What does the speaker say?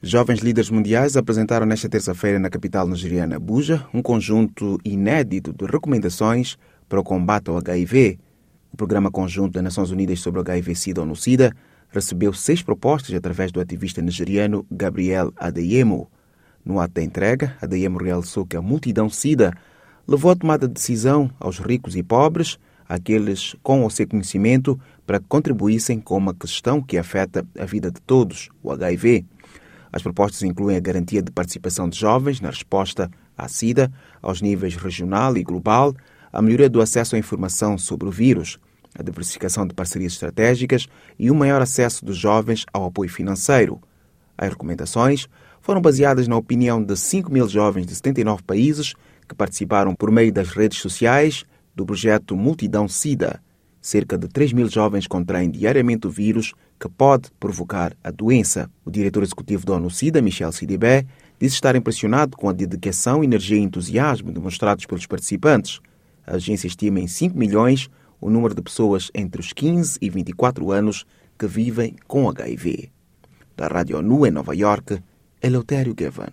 Jovens líderes mundiais apresentaram nesta terça-feira na capital nigeriana Abuja um conjunto inédito de recomendações para o combate ao HIV. O Programa Conjunto das Nações Unidas sobre o HIV-Sida ONU-SIDA recebeu 6 propostas através do ativista nigeriano Gabriel Adeyemo. No ato da entrega, Adeyemo realçou que a multidão SIDA levou a tomada de decisão aos ricos e pobres, àqueles com ou sem conhecimento, para que contribuíssem com uma questão que afeta a vida de todos, o HIV. As propostas incluem a garantia de participação de jovens na resposta à SIDA, aos níveis regional e global, a melhoria do acesso à informação sobre o vírus, a diversificação de parcerias estratégicas e um maior acesso dos jovens ao apoio financeiro. As recomendações foram baseadas na opinião de 5.000 jovens de 79 países que participaram por meio das redes sociais do projeto Multidão SIDA. Cerca de 3.000 jovens contraem diariamente o vírus que pode provocar a doença. O diretor executivo da ONU-SIDA, Michel Sidibé, diz estar impressionado com a dedicação, energia e entusiasmo demonstrados pelos participantes. A agência estima em 5 milhões o número de pessoas entre os 15 e 24 anos que vivem com HIV. Da Rádio ONU em Nova York, Eleutério Gavan.